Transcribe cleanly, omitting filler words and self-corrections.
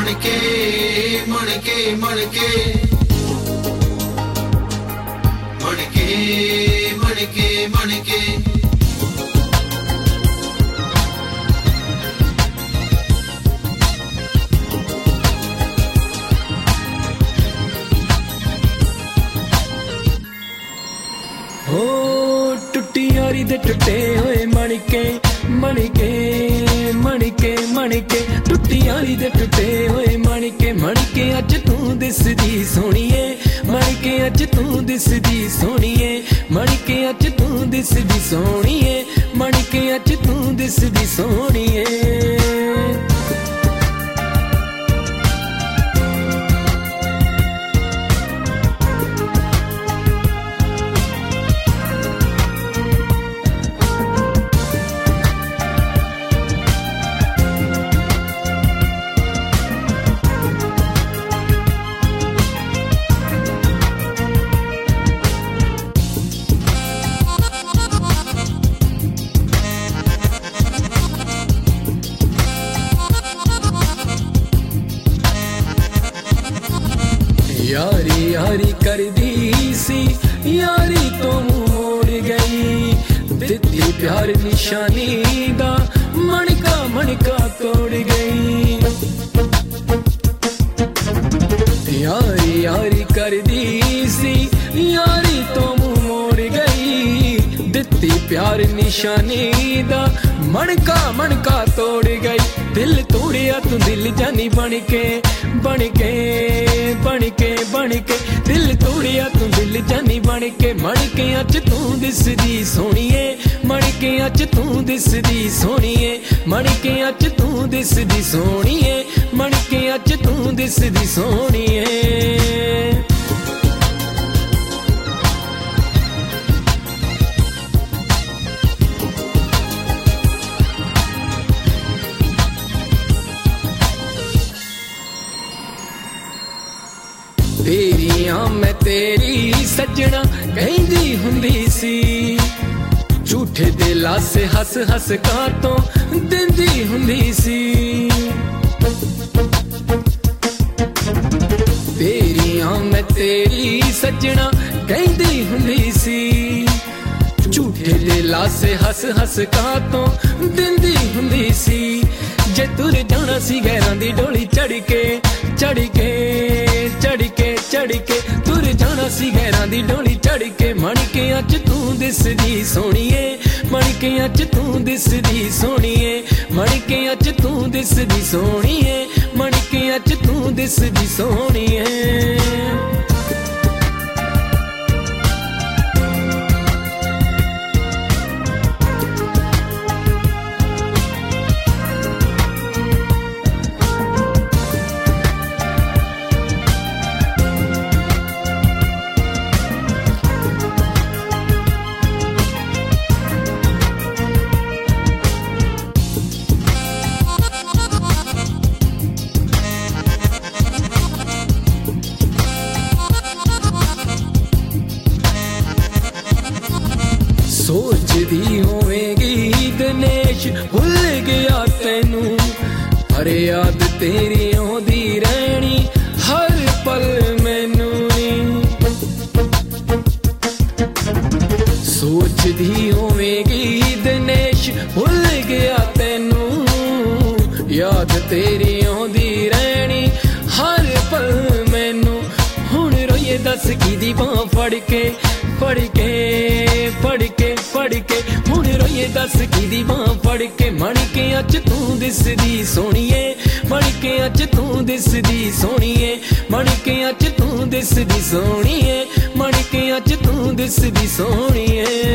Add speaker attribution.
Speaker 1: ਮਣਕੇ ਮਣਕੇ ਮਣਕੇ ਮਣਕੇ ਮਣਕੇ ਮਣਕੇ
Speaker 2: हो टुट्टी यारी दे टुटे होए मणके मणके मणके मणके टुट्टी यारी दे टुटे होए मणके मणके अज तू दिसदी सोहणीए मणके अज तू दिसदी सोहणीए मणके अज तू दिसदी सोहणीए मणके अज तू दिसदी सोहणीए यारी यारी कर दी सी यारी तो मोड़ गई दिती प्यार निशानी दा मणका मणका तोड़ गई यारी यारी कर दी सी यारी तो मोड़ गई दिती प्यार निशानी दा मणका मणका तोड़ गई दिल तोड़िया तू दिल जानी बनके बनके बनके बनके दिल तोड़िया तू दिल जानी बनके मणके अज तू दिसदी सोहणीए मणके अज तू दिसदी सोहणीए मणके अज तू दिसदी सोहणीए मणके अज तू दिसदी सोहणीए तेरियां मैं तेरी सजना कहंदी हुंदी सी झूठे दिला से हस हस का तो दिंदी हुंदी सी तेरियां मैं तेरी सजना कहंदी हुंदी सी झूठे दिला से हस हस का तो दिंदी हुंदी सी जे तुर जाना सी गैरां दी डोली चढ़ के चढ़ के चढ़ के चढ़ के तुर जाना सी गैरां दी डोली चढ़ के मणके अज तू दिसदी सोहणीए मणके अज तू दिसदी सोहणीए मणके अज तू दिसदी सोहणीए मणके अज तू दिसदी सोहणीए सोचदी होवेगी दिनेश भुल गया तेनू पर याद तेरी आउंदी रहनी हर पल मैनू सोचदी होवेगी दिनेश भुल गया तेनू याद तेरी आउंदी रहनी हर पल मैनू हुण रोइए दस किदी बांह फड़ के फड़ के फड़ के फड़ के हुण रोइए दस किदी बांह फड़ के मणके अज तू दिसदी सोहणीए मणके अज तू दिसदी सोहणीए मणके अज तू दिसदी सोहणीए मणके अज तू दिसदी सोहणीए